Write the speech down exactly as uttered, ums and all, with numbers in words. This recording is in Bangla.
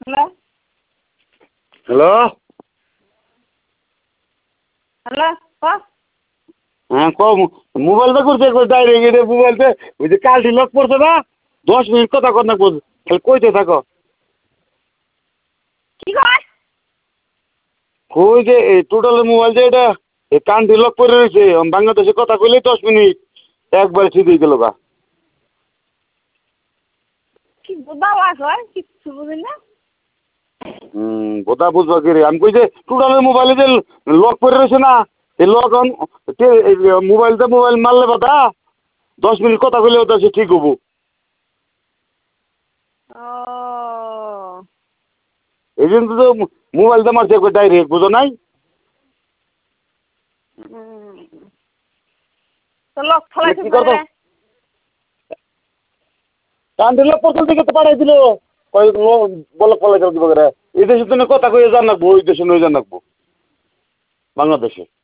হ্যালো হ্যালো হ্যালো ক হ্যাঁ ক মোবাইলটা করছে একবার ডাইরেক্ট এটা মোবাইলটা ওই যে কালটি লক পড়ছে না দশ মিনিট কথা কর না খালি কইতে থাকো কি কয় কই যে এই টোটালের মোবাইল যে এটা এই কানটি লক করে রয়েছে বাংলাদেশে কথা কইলেই দশ মিনিট একবার সিধেই গেল গা কি বাবা কয় কিচ্ছু বুঝি না হুম বোধা বুঝবা কি রে আমি কই যে টোটালের মোবাইলে যে লক করে রয়েছে না এই লক অন মোবাইলটা মোবাইল মারলে বাধা দশ মিনিট কথা কইলে ওটা সে ঠিক হবো ও এই জন্য তো মোবাইলটা মারছে একবার ডাইরেক্ট বুঝো নাই তো লোক ফলাইছে কি করবো কান্দি লোক প্রথম থেকে তো পাঠাই দিল বলক ফলাই দিব এই দেশের জন্য কথা কয়ে জান রাখবো ওই দেশে নয় জান রাখবো বাংলাদেশে